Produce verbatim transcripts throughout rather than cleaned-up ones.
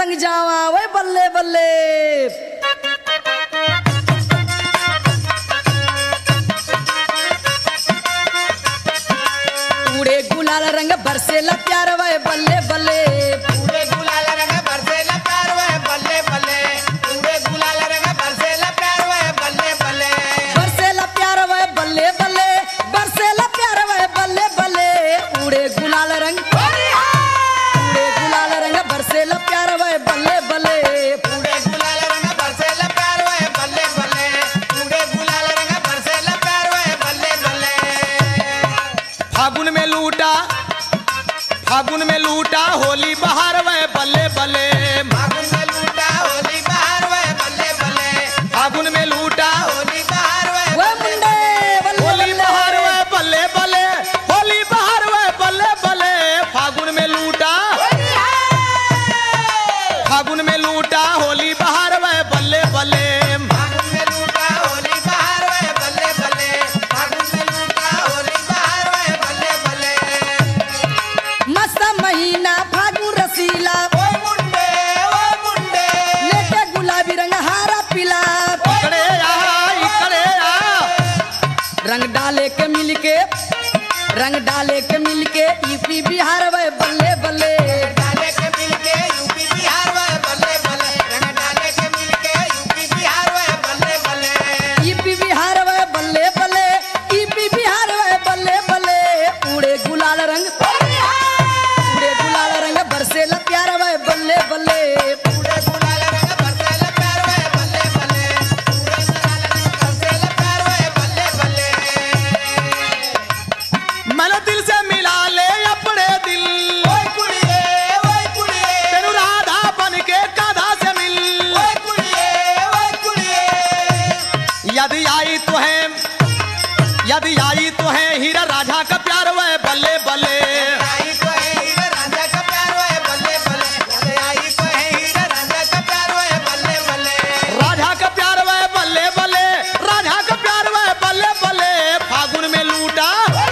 रंग जावा वे बल्ले बल्ले। उड़े गुलाल रंग बरसेला प्यार वे बल्ले बल्ले। उड़े गुलाल रंग बरसेला प्यार वे बल्ले बल्ले। उड़े गुलाल रंग बरसेला प्यार वे बल्ले बल्ले। बरसेला प्यार वे बल्ले बल्ले। बरसेला प्यार वे बल्ले बल्ले। उड़े गुलाल रंग उड़े गुलाल रंग बरसेला प्यार वे बल्ले बल्ले। उड़े गुलाल रंग बरसेला प्यार वे बल्ले बल्ले। उड़े गुलाल रंग बरसेला प्यार वे बल्ले बल्ले। फागुन में लूटा फागुन में लूटा होली बहार वे बल्ले बल्ले। फागुन में लूटा होली बहार वे बल्ले बल्ले। फागुन में लूटा होली बहार वे वे मुंडे बल्ले होली बल्ले। बहार वे बल्ले बल्ले। होली बहार वे बल्ले बल्ले। फागुन में लूटा फागुन में लूटा होली बहार वे बल्ले बल्ले। फागुन में लूटा होली बहार वे बल्ले बल्ले। फागुन में लूटा होली बहार वे बल्ले बल्ले। मस्त महीना फागुन रसीला। ओए मुंडे ओए मुंडे। लेके गुलाबी रंग हारा पीला। इकड़े आ इकड़े आ। रंग डाले के मिलके रंग डाले के मिलके यूपी बिहार वे बल्ले बल्ले। डाले के मिलके यूपी बिहार वे बल्ले बल्ले। रंग डाले के मिलके यूपी बिहार वे बल्ले बल्ले। यूपी बिहार वे बल्ले बल्ले। यूपी बिहार वे बल्ले बल्ले। उड़े गुलाल रंग उड़े गुलाल रंग बरसेला प्यार वे बल्ले बल्ले। उड़े गुलाल रंग बरसेला प्यार वे बल्ले बल्ले। उड़े गुलाल रंग बरसेला प्यार वे बल्ले बल्ले। मन दिल से मिला ले अपने दिल। ओए कुड़िए ओए कुड़िए। तेरू राधा बन के काधा से मिल। ओए कुड़िए ओए कुड़िए। यदि आई तो है यदि आई तो है हीरा राजा का प्यार वह बल्ले बल्ले। आई तो है हीरा रांझा का प्यार वे बल्ले बल्ले। अरे आई तो है हीरा रांझा का प्यार वे बल्ले बल्ले। राजा का प्यार वह बल्ले बल्ले। राजा का प्यार वह बल्ले बल्ले। फागुन में लूटा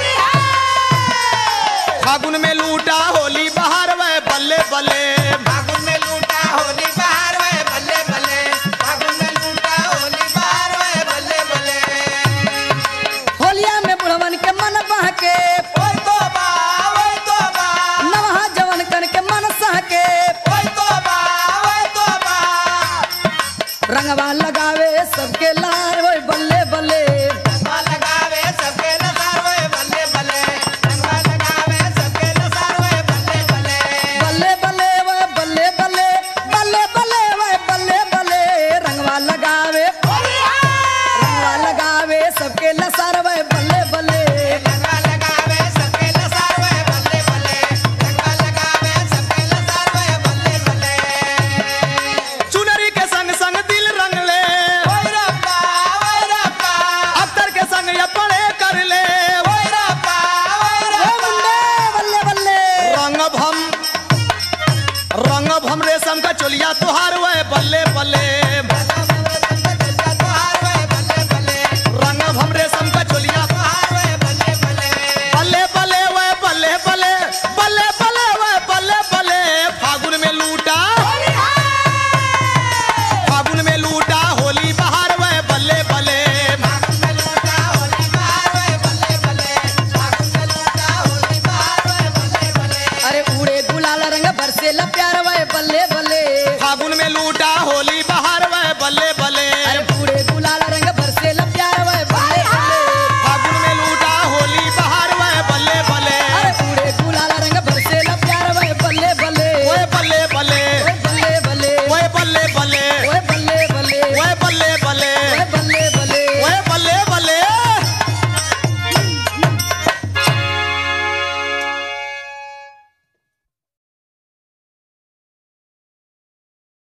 फागुन में लूटा होली बहार वह बल्ले बल्ले। फागुन में लूटा होली बहार वे बल्ले बल्ले। फागुन में लूटा होली बहार वे बल्ले बल्ले। होलिया में बुढ़वन के मन बहके। ओए तोबा ओए तोबा। नवहा जवन कन के मन सहके। ओए तोबा ओए तोबा। रंगवा लगावे सबके लार वे बल्ले बल्ले। रंगवा लगावे सबके नसार वे बल्ले बल्ले। रंगवा लगावे सबके नसार वे बल्ले बल्ले। बल्ले बल्ले वे बल्ले बल्ले। बल्ले बल्ले वे बल्ले बल्ले। रंगवा लगावे रंगवा लगावे सबके लसार वे बल्ले